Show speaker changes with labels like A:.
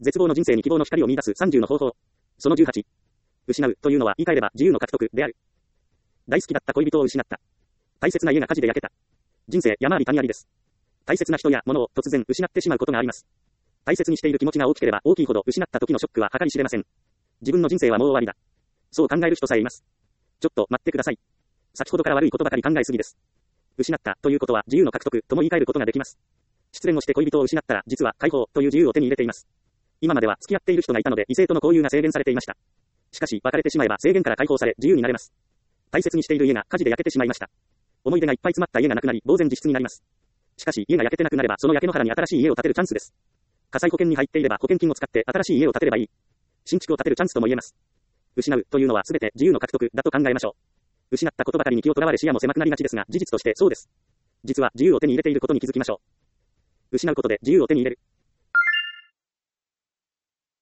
A: 絶望の人生に希望の光を見出す30の方法。その18。失うというのは言い換えれば自由の獲得である。大好きだった恋人を失った。大切な家が火事で焼けた。人生山あり谷ありです。大切な人や物を突然失ってしまうことがあります。大切にしている気持ちが大きければ大きいほど失った時のショックは計り知れません。自分の人生はもう終わりだ。そう考える人さえいます。ちょっと待ってください。先ほどから悪いことばかり考えすぎです。失ったということは自由の獲得とも言い換えることができます。失恋をして恋人を失ったら実は解放という自由を手に入れています。今までは付き合っている人がいたので異性との交友が制限されていました。しかし別れてしまえば制限から解放され自由になれます。大切にしている家が火事で焼けてしまいました。思い出がいっぱい詰まった家がなくなり呆然自失になります。しかし家が焼けてなくなればその焼け野原に新しい家を建てるチャンスです。火災保険に入っていれば保険金を使って新しい家を建てればいい。新築を建てるチャンスとも言えます。失うというのは全て自由の獲得だと考えましょう。失ったことばかりに気をとらわれ視野も狭くなりがちですが事実としてそうです。実は自由を手に入れていることに気づきましょう。失うことで自由を手に入れる。